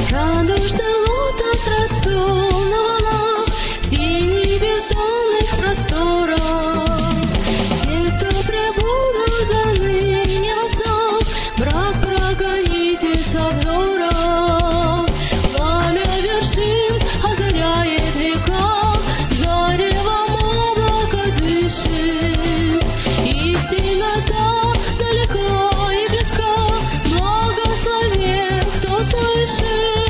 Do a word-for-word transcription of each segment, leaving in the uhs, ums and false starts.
Радужный лотос расцвел на волнах синих бездонных просторов. Те, кто пребудут до ныне во снах, мрак прогоните со взора. Пламя вершин озаряет века, заревом облако дышит. Истина-то далеко и близка, благословен, кто слышит.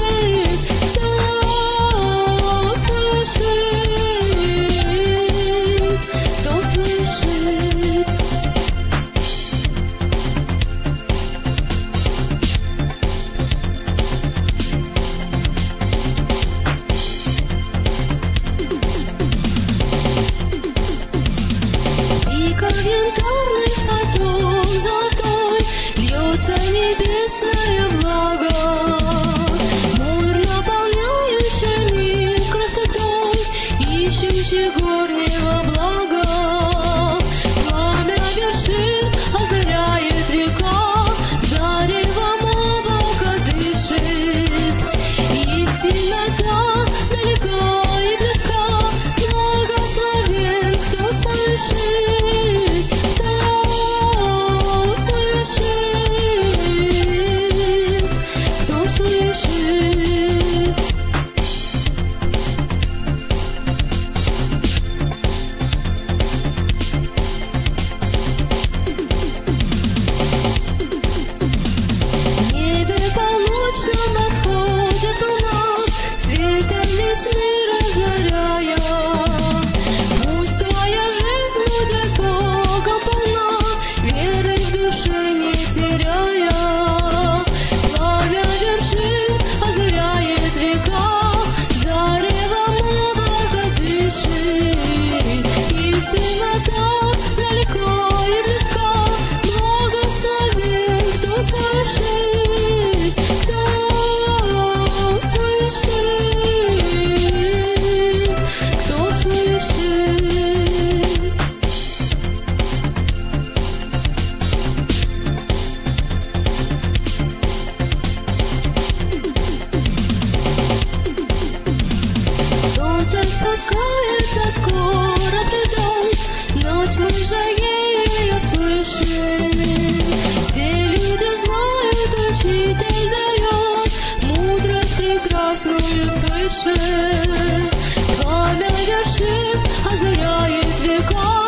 Янтарный поток золотой льется небесная влага, море наполняющий мир красотой, ищущий горнего блага. Пламя вершин озаряет века, заревом облако дышит. Истина-то далеко и близка, благословен, кто слышит. Разоряя, пусть твоя жизнь будет Богом полна, веры в душе не теряя. Пламя вершин озаряет века, заревом облако дышит. Истина-то далеко и близка, благословен, кто слышит, кто слышит. Солнце спускается, скоро придет ночь, мы же ее слышим. Все люди знают, учитель дает мудрость прекрасную слышит. Пламя вершин озаряет века,